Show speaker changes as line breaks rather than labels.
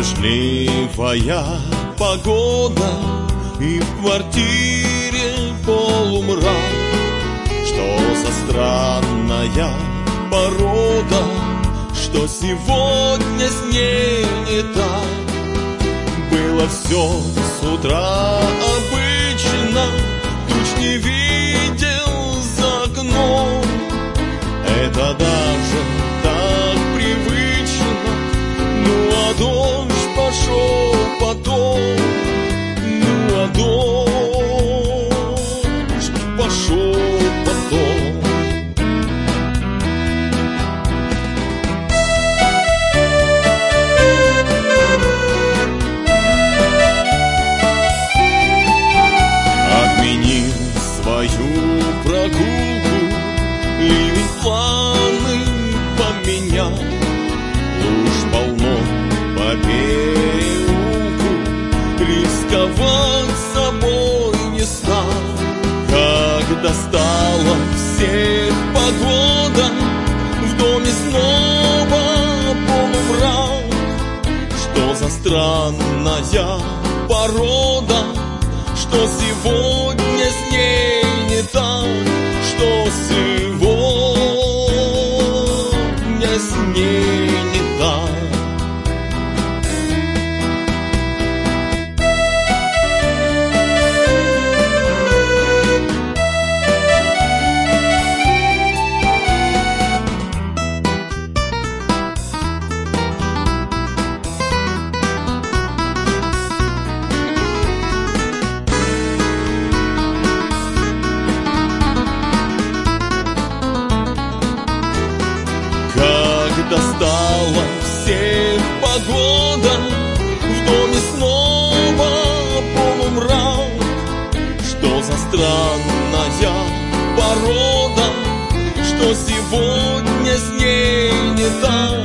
Дождливая погода и в квартире полумрак. Что за странная порода, что сегодня с ней не так? Было все с утра обычно, туч не видел за окном. Это даже так привычно, ну а дождь пошел потом, ну а дождь пошел потом. Отменил свою прогулку, ливень планы поменял. Луж полно по переулку, рисковать собой не стал. Как достала всех погода, в доме снова полумрак. Что за странная порода, что сегодня с ней не так? Что сегодня с ней не так? Как достала всех погода, в доме снова полумрак. Что за странная порода, что сегодня с ней не так?